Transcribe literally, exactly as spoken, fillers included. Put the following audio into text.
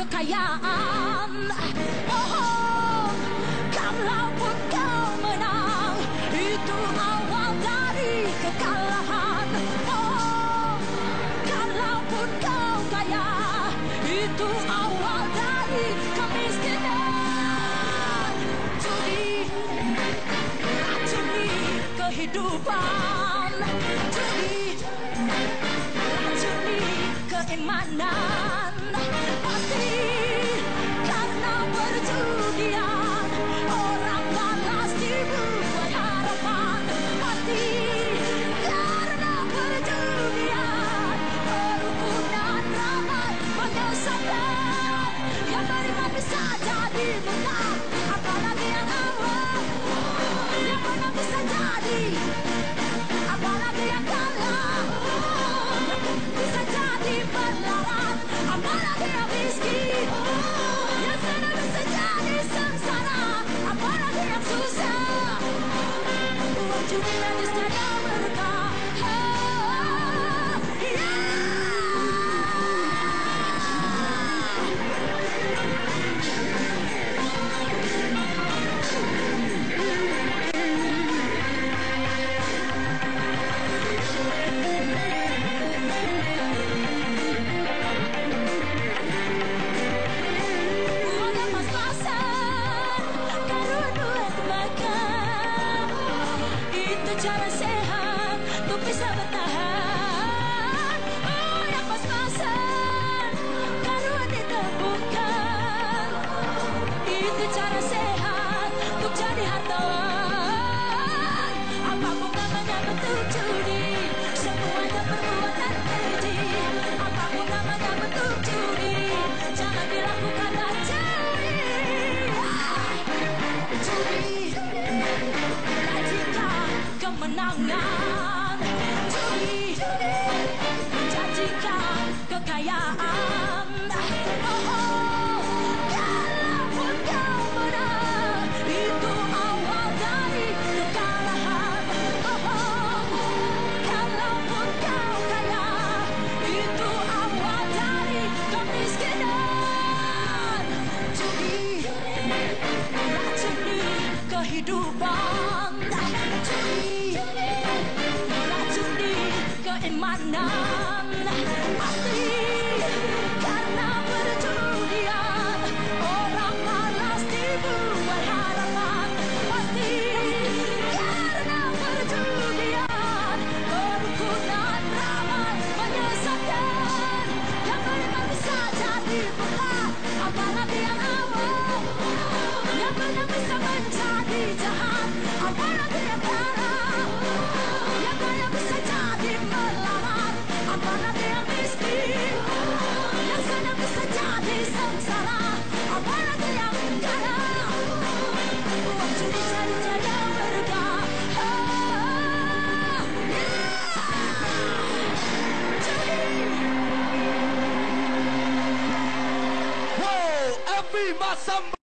kekayaan. Oh, kalaupun kau menang, itu awal dari kekalahan. Oh, kalaupun kau kaya, itu awal dari kemiskinan. Judi, racuni kehidupan. Judi, racuni keimanan. Pasti karena perjudian orang malas dibuat harapan. Pasti karena perjudian kerukunan ramai menyesatkan. Yang beriman bisa jadi menang, apalagi yang awal. Yang menang bisa jadi, apalagi yang kalah. Bisa jadi melarat, apalagi yang miskin. Yang senang bisa jadi sengsara, apalagi yang susah. Uang judi najis tiada berkah. Oh, yeah. Uang yang pas-pasan, karena duit makan. Itu cara sehat untuk bisa bertahan. Uang yang pas-pasan, karena ditemukan. Itu cara sehat untuk jadi hartawan. Apapun namanya bentuk judi, semuanya perbuatan keji. Apapun namanya bentuk judi, jangan dilakukan dan judi. Judi, janjikan kemenangan. Judi, janjikan kekayaan. Oh, kalaupun kau menang, itu awal dari kekalahan. Oh, kalaupun kau kaya, itu awal dari kemiskinan. Judi, racuni kehidupan. Judi, racuni keimanan. Pasti karena perjudian orang malas dibuat harapan. Pasti karena perjudian kerukunan ramai menyesatkan. Yang beriman bisa jadi buta, apalagi yang awal. Yang benar bisa menjadi jahat, apalagi yang kalah. Yang kaya bisa jadi melarat, apalagi yang miskin. Yang senang bisa jadi sengsara, apalagi yang kaya. Uang judi jadi tiada berkah. Oh, yeah. Judi. Wow, every masa